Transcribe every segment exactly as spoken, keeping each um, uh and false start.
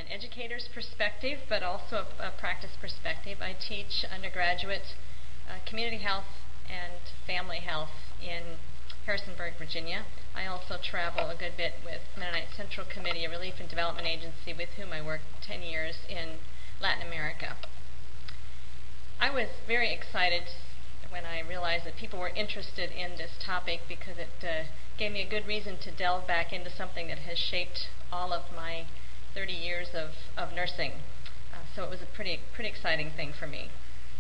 an educator's perspective, but also a, a practice perspective. I teach undergraduate uh, community health and family health in Harrisonburg, Virginia. I also travel a good bit with Mennonite Central Committee, a relief and development agency with whom I worked ten years in Latin America. I was very excited when I realized that people were interested in this topic because it uh, gave me a good reason to delve back into something that has shaped all of my thirty years of, of nursing. Uh, so it was a pretty, pretty exciting thing for me.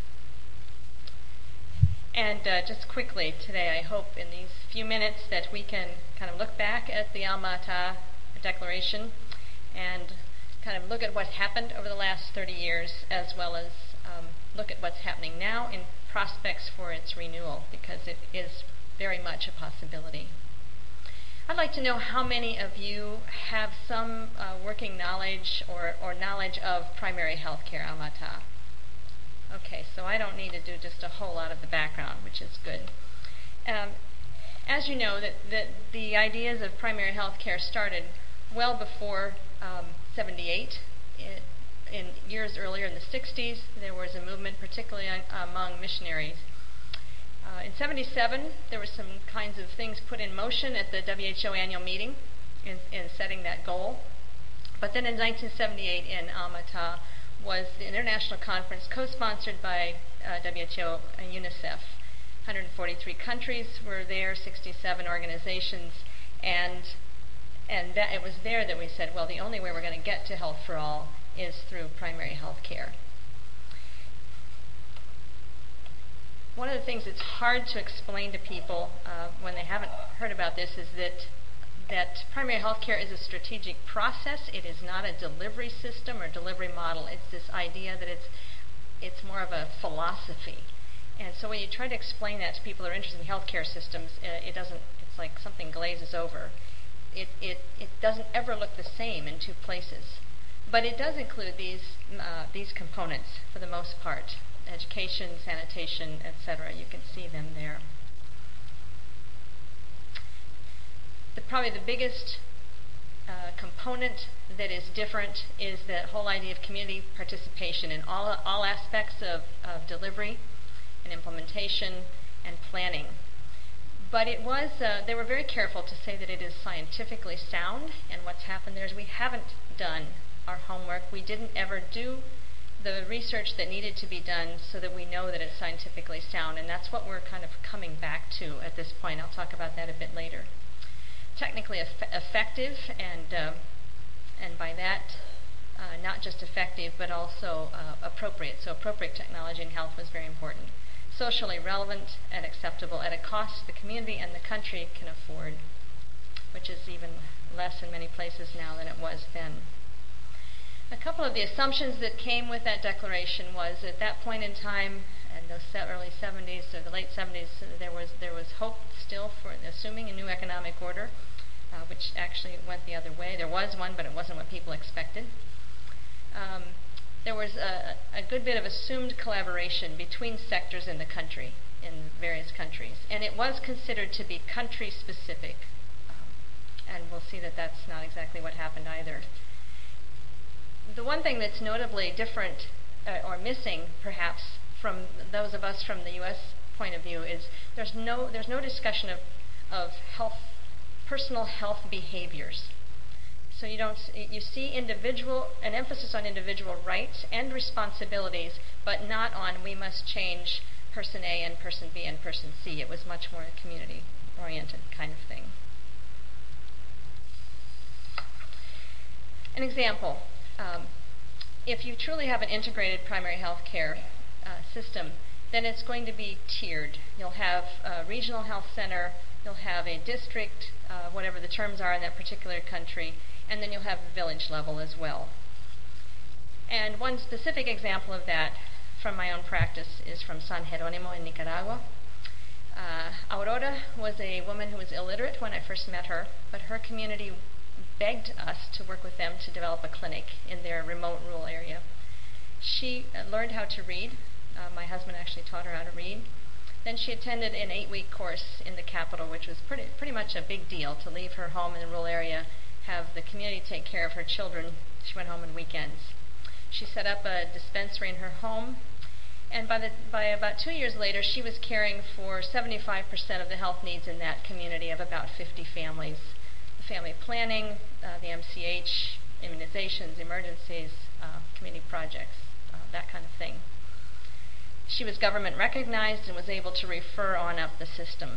And uh, just quickly today, I hope in these few minutes that we can kind of look back at the Alma-Ata Declaration and kind of look at what's happened over the last thirty years, as well as um, look at what's happening now in prospects for its renewal, because it is very much a possibility. I'd like to know how many of you have some uh, working knowledge or, or knowledge of primary health care, Alma-Ata. Okay, so I don't need to do just a whole lot of the background, which is good. Um, as you know, that, that the ideas of primary health care started well before um, seventy-eight. It, in years earlier, in the sixties, there was a movement, particularly on, among missionaries. Uh, in seventy-seven, there were some kinds of things put in motion at the W H O annual meeting in, in setting that goal. But then in nineteen seventy-eight in Alma-Ata was the international conference co-sponsored by uh, W H O and UNICEF. one hundred forty-three countries were there, sixty-seven organizations, and and that, it was there that we said, well, the only way we're going to get to health for all is through primary health care. One of the things that's hard to explain to people uh, when they haven't heard about this is that that primary health care is a strategic process. It is not a delivery system or delivery model. It's this idea that it's it's more of a philosophy. And so when you try to explain that to people who are interested in healthcare systems, uh, it doesn't. It's like something glazes over. It it it doesn't ever look the same in two places, but it does include these uh, these components for the most part: education, sanitation, et cetera. You can see them there. The, probably the biggest uh, component that is different is the whole idea of community participation in all all aspects of, of delivery and implementation and planning. But it was uh, they were very careful to say that it is scientifically sound, and what's happened there is we haven't done our homework. We didn't ever do the research that needed to be done so that we know that it's scientifically sound, and that's what we're kind of coming back to at this point. I'll talk about that a bit later. Technically eff- effective, and uh, and by that, uh, not just effective, but also uh, appropriate. So appropriate technology in health was very important. Socially relevant and acceptable at a cost the community and the country can afford, which is even less in many places now than it was then. A couple of the assumptions that came with that declaration was at that point in time, in the early seventies or the late seventies, there was there was hope still for assuming a new economic order, uh, which actually went the other way. There was one, but it wasn't what people expected. Um, there was a, a good bit of assumed collaboration between sectors in the country, in various countries, and it was considered to be country-specific. Um, and we'll see that that's not exactly what happened either. The one thing that's notably different uh, or missing, perhaps, from those of us from the U S point of view is there's no there's no discussion of of health, personal health behaviors. So you don't you see individual an emphasis on individual rights and responsibilities, but not on we must change person A and person B and person C. It was much more a community-oriented kind of thing. An example. Um, if you truly have an integrated primary health care uh, system, then it's going to be tiered. You'll have a regional health center, you'll have a district, uh, whatever the terms are in that particular country, and then you'll have the village level as well. And one specific example of that from my own practice is from San Jeronimo in Nicaragua. Uh, Aurora was a woman who was illiterate when I first met her, but her community begged us to work with them to develop a clinic in their remote rural area. She uh, learned how to read. Uh, my husband actually taught her how to read. Then she attended an eight-week course in the capital, which was pretty pretty much a big deal to leave her home in a rural area have the community take care of her children. She went home on weekends. She set up a dispensary in her home, and by, the, by about two years later, she was caring for seventy-five percent of the health needs in that community of about fifty families. The family planning, uh, the M C H, immunizations, emergencies, uh, community projects, uh, that kind of thing. She was government recognized and was able to refer on up the system.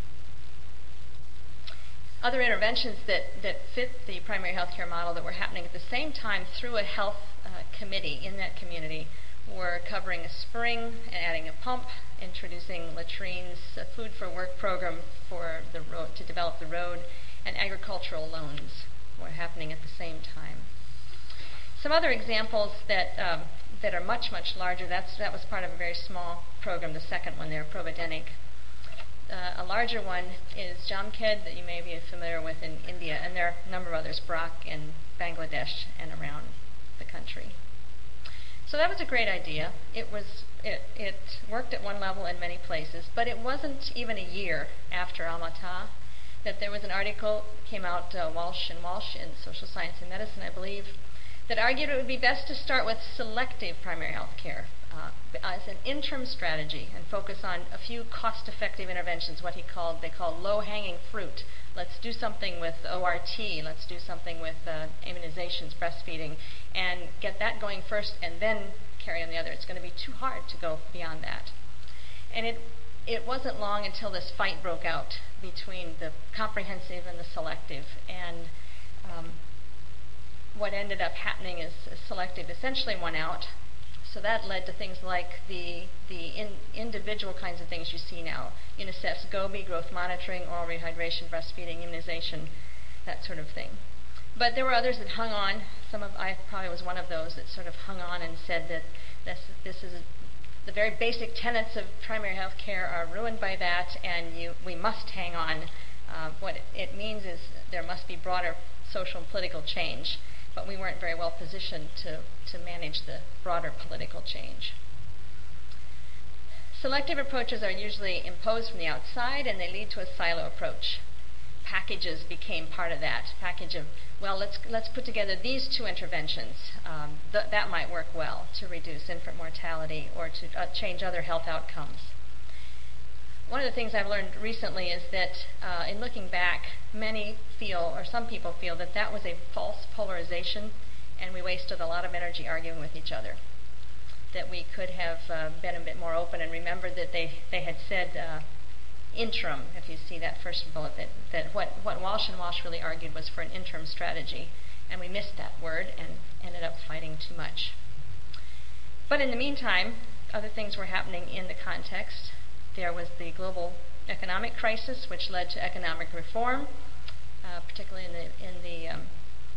Other interventions that, that fit the primary health care model that were happening at the same time through a health uh, committee in that community were covering a spring and adding a pump, introducing latrines, a food for work program for the road, to develop the road, and agricultural loans were happening at the same time. Some other examples that um, that are much, much larger, that's, that was part of a very small program, the second one there, Providenic. Uh, a larger one is Jamkhed, that you may be familiar with in India, and there are a number of others, Brak in Bangladesh and around the country. So that was a great idea. It was it, it worked at one level in many places, but it wasn't even a year after Al-Mata that there was an article, came out, uh, Walsh and Walsh in Social Science and Medicine, I believe, that argued it would be best to start with selective primary health care uh, as an interim strategy and focus on a few cost-effective interventions, what he called, they called low-hanging fruit. Let's do something with O R T, let's do something with uh, immunizations, breastfeeding, and get that going first and then carry on the other. It's going to be too hard to go beyond that. And it it wasn't long until this fight broke out between the comprehensive and the selective, and um, what ended up happening is selective essentially won out. So that led to things like the the in, individual kinds of things you see now. UNICEF's GOBI, growth monitoring, oral rehydration, breastfeeding, immunization, that sort of thing. But there were others that hung on. Some of I probably was one of those that sort of hung on and said that this this is the very basic tenets of primary health care are ruined by that, and you we must hang on. Uh, what it, it means is there must be broader social and political change. But we weren't very well positioned to, to manage the broader political change. Selective approaches are usually imposed from the outside, and they lead to a silo approach. Packages became part of that. Package of, well, let's let's put together these two interventions. Um, th- that might work well to reduce infant mortality or to uh, change other health outcomes. One of the things I've learned recently is that uh, in looking back, many feel, or some people feel, that that was a false polarization, and we wasted a lot of energy arguing with each other. That we could have uh, been a bit more open and remembered that they, they had said uh, interim, if you see that first bullet, that, that what, what Walsh and Walsh really argued was for an interim strategy, and we missed that word and ended up fighting too much. But in the meantime, other things were happening in the context. There was the global economic crisis, which led to economic reform, uh, particularly in the in the um,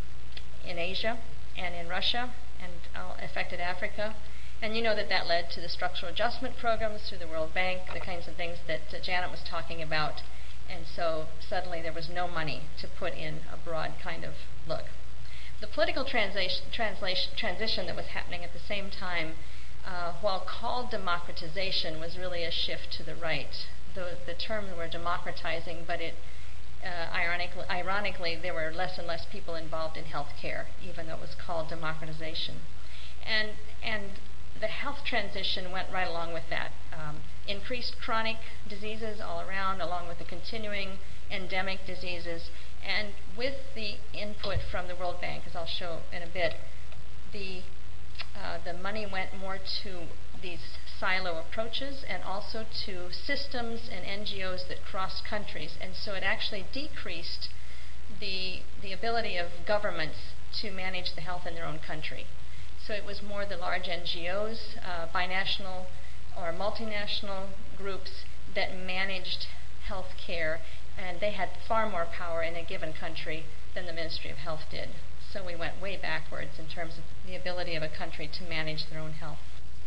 in Asia and in Russia, and uh, affected Africa. And you know that that led to the structural adjustment programs through the World Bank, the kinds of things that uh, Janet was talking about. And so suddenly there was no money to put in a broad kind of look. The political translation, translation, transition that was happening at the same time, Uh, while called democratization, was really a shift to the right. The, the terms were democratizing, but it, uh, ironically, ironically, there were less and less people involved in health care, even though it was called democratization. And, and the health transition went right along with that. Um, increased chronic diseases all around, along with the continuing endemic diseases, and with the input from the World Bank, as I'll show in a bit, the Uh, the money went more to these silo approaches and also to systems and N G Os that crossed countries, and so it actually decreased the the ability of governments to manage the health in their own country. So it was more the large N G Os, uh, binational or multinational groups that managed health care, and they had far more power in a given country than the Ministry of Health did. So we went way backwards in terms of the ability of a country to manage their own health.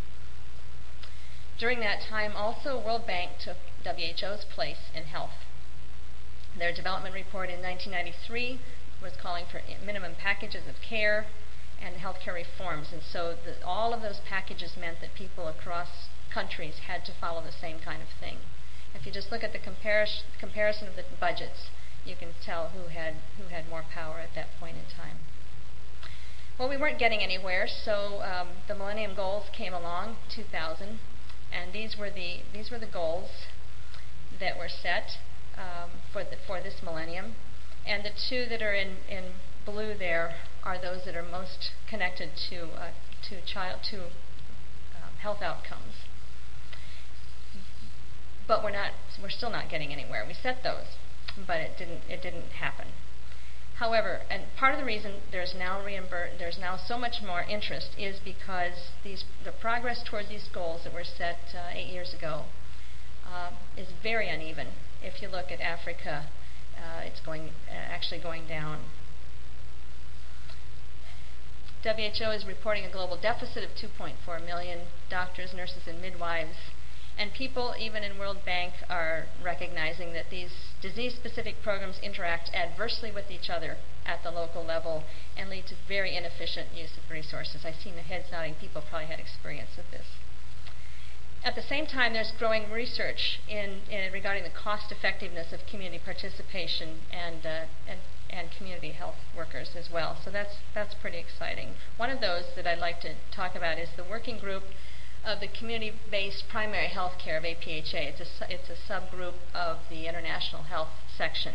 During that time, also, World Bank took W H O's place in health. Their development report in nineteen ninety-three was calling for minimum packages of care and healthcare reforms, and so the, all of those packages meant that people across countries had to follow the same kind of thing. If you just look at the comparis- comparison of the budgets, you can tell who had who had more power at that point in time. Well, we weren't getting anywhere, so um, the Millennium Goals came along, two thousand, and these were the these were the goals that were set um, for the, for this millennium, and the two that are in, in blue there are those that are most connected to uh, to child to um, health outcomes. But we're not we're still not getting anywhere. We set those, but it didn't it didn't happen. However, and part of the reason there's now reimbur- there's now so much more interest is because these the progress toward these goals that were set uh, eight years ago uh, is very uneven. If you look at Africa, uh, it's going uh, actually going down. W H O is reporting a global deficit of two point four million doctors, nurses, and midwives. And people, even in World Bank, are recognizing that these disease-specific programs interact adversely with each other at the local level and lead to very inefficient use of resources. I've seen the heads nodding. People probably had experience with this. At the same time, there's growing research in, in regarding the cost-effectiveness of community participation and, uh, and and community health workers as well. So that's that's pretty exciting. One of those that I'd like to talk about is the working group of the community-based primary health care of A P H A. It's a, it's a subgroup of the International Health section.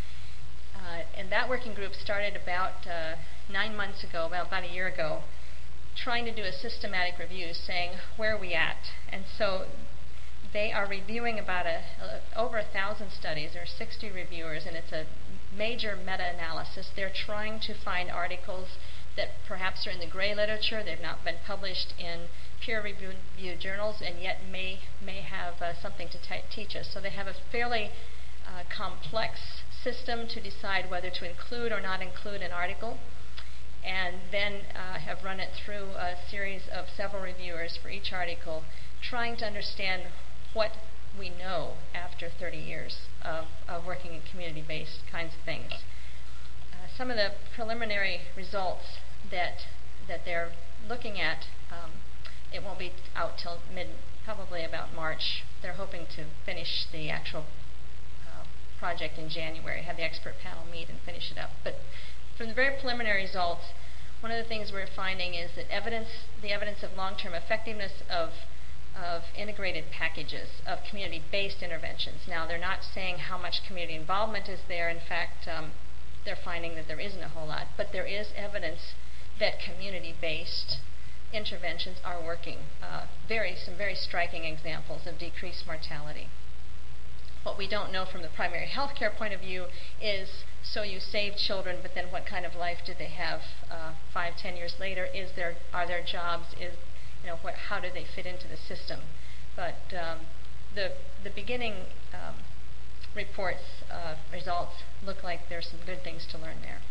Uh, and that working group started about uh, nine months ago, about, about a year ago, trying to do a systematic review saying, where are we at? And so they are reviewing about a, a, over a thousand studies. There are sixty reviewers, and it's a major meta-analysis. They're trying to find articles that perhaps are in the gray literature. They've not been published in peer-reviewed journals, and yet may may have uh, something to t- teach us. So they have a fairly uh, complex system to decide whether to include or not include an article, and then uh, have run it through a series of several reviewers for each article, trying to understand what we know after thirty years of, of working in community-based kinds of things. Uh, some of the preliminary results that that they're looking at, um, it won't be out till mid, probably about March. They're hoping to finish the actual uh, project in January, have the expert panel meet and finish it up. But from the very preliminary results, one of the things we're finding is that evidence, the evidence of long-term effectiveness of of integrated packages of community-based interventions. Now, they're not saying how much community involvement is there. In fact, um, they're finding that there isn't a whole lot. But there is evidence that community-based interventions are working. Uh, very, some very striking examples of decreased mortality. What we don't know from the primary health care point of view is, so you save children, but then what kind of life do they have uh, five, ten years later? Is there, are there jobs? Is You know, what, how do they fit into the system? But um, the the beginning um, reports, uh, results look like there's some good things to learn there.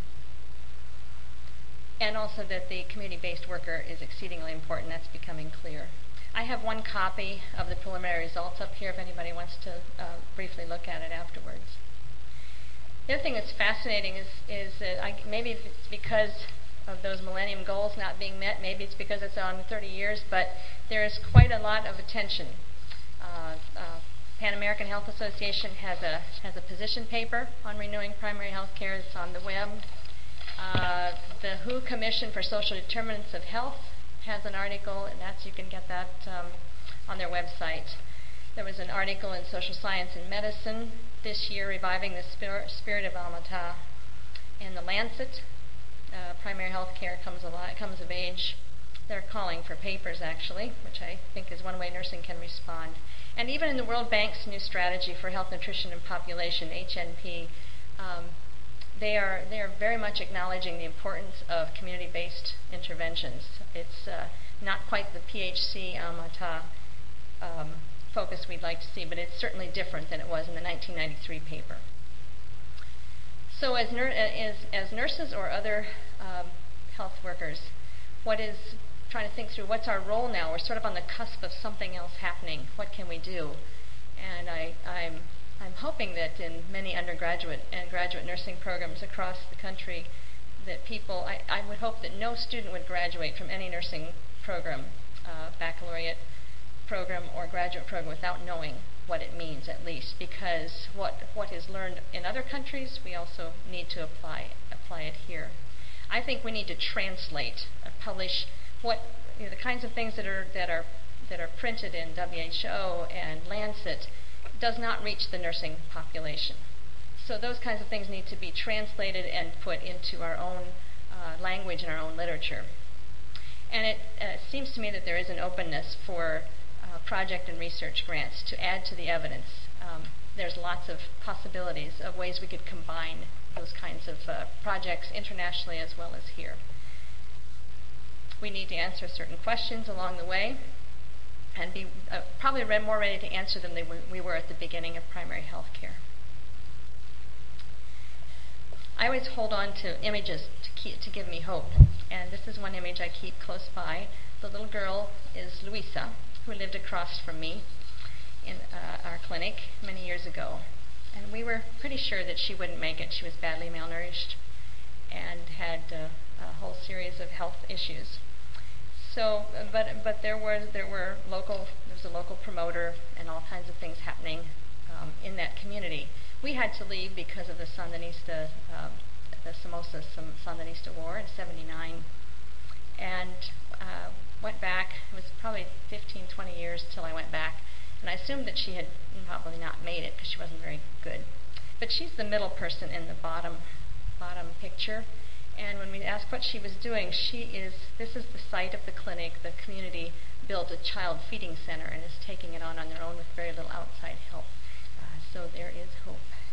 And also that the community-based worker is exceedingly important. That's becoming clear. I have one copy of the preliminary results up here if anybody wants to uh, briefly look at it afterwards. The other thing that's fascinating is, is that I, maybe it's because of those Millennium Goals not being met. Maybe it's because it's on thirty years, but there is quite a lot of attention. Uh, uh, Pan American Health Association has a has a position paper on renewing primary health care. It's on the web. Uh, the W H O Commission for Social Determinants of Health has an article, and that's you can get that um, on their website. There was an article in Social Science and Medicine this year, Reviving the Spir- Spirit of Al-Mata, in the Lancet. Uh, primary health care comes, alive, comes of age. They're calling for papers, actually, which I think is one way nursing can respond. And even in the World Bank's new strategy for health, nutrition, and population, H N P, um, they are they are very much acknowledging the importance of community-based interventions. It's uh, not quite the P H C Al-Mata um, focus we'd like to see, but it's certainly different than it was in the nineteen ninety-three paper. So as, nur- as, as nurses or other um, health workers, what is, trying to think through what's our role now? We're sort of on the cusp of something else happening. What can we do? And I, I'm, I'm hoping that in many undergraduate and graduate nursing programs across the country, that people, I, I would hope that no student would graduate from any nursing program, uh, baccalaureate program or graduate program, without knowing what it means, at least, because what what is learned in other countries, we also need to apply apply it here. I think we need to translate, uh, publish what you know, the kinds of things that are that are that are printed in W H O and Lancet does not reach the nursing population. So those kinds of things need to be translated and put into our own uh, language and our own literature. And it uh, seems to me that there is an openness for uh, project and research grants to add to the evidence. Um, there's lots of possibilities of ways we could combine those kinds of uh, projects internationally as well as here. We need to answer certain questions along the way and be uh, probably re- more ready to answer them than we, we were at the beginning of primary health care. I always hold on to images to, keep, to give me hope, and this is one image I keep close by. The little girl is Luisa, who lived across from me in uh, our clinic many years ago, and we were pretty sure that she wouldn't make it. She was badly malnourished and had uh, a whole series of health issues. So, uh, but but there was there were local there was a local promoter and all kinds of things happening um, in that community. We had to leave because of the Sandinista, uh, the Somoza Sandinista War in seventy-nine, and uh, went back. It was probably fifteen, twenty years till I went back, and I assumed that she had probably not made it because she wasn't very good. But she's the middle person in the bottom bottom picture. And when we asked what she was doing, she is, this is the site of the clinic. The community built a child feeding center and is taking it on on their own with very little outside help. Uh, so there is hope.